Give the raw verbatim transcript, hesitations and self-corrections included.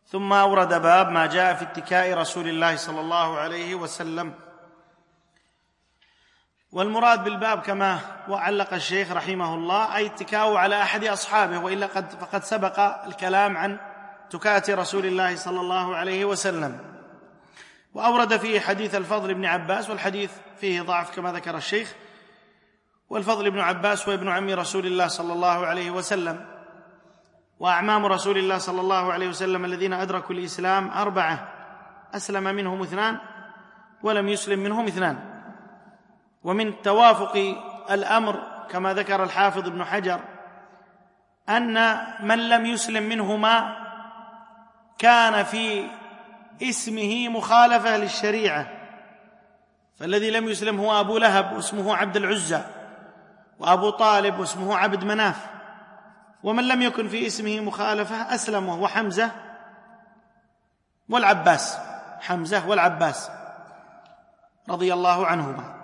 ثم أورد باب ما جاء في اتكاء رسول الله صلى الله عليه وسلم. والمراد بالباب كما وعلق الشيخ رحمه الله أي اتكاء على أحد أصحابه، وإلا قد فقد سبق الكلام عن اتكاء رسول الله صلى الله عليه وسلم. وأورد فيه حديث الفضل بن عباس، والحديث فيه ضعف كما ذكر الشيخ. والفضل بن عباس هو ابن عم رسول الله صلى الله عليه وسلم، وأعمام رسول الله صلى الله عليه وسلم الذين أدركوا الإسلام أربعة، أسلم منهم اثنان ولم يسلم منهم اثنان. ومن توافق الأمر كما ذكر الحافظ ابن حجر أن من لم يسلم منهما كان في اسمه مخالفة للشريعة، فالذي لم يسلم هو أبو لهب واسمه عبد العزى، وأبو طالب واسمه عبد مناف. ومن لم يكن في اسمه مخالفة أسلم، وهو حمزة والعباس، حمزة والعباس رضي الله عنهما.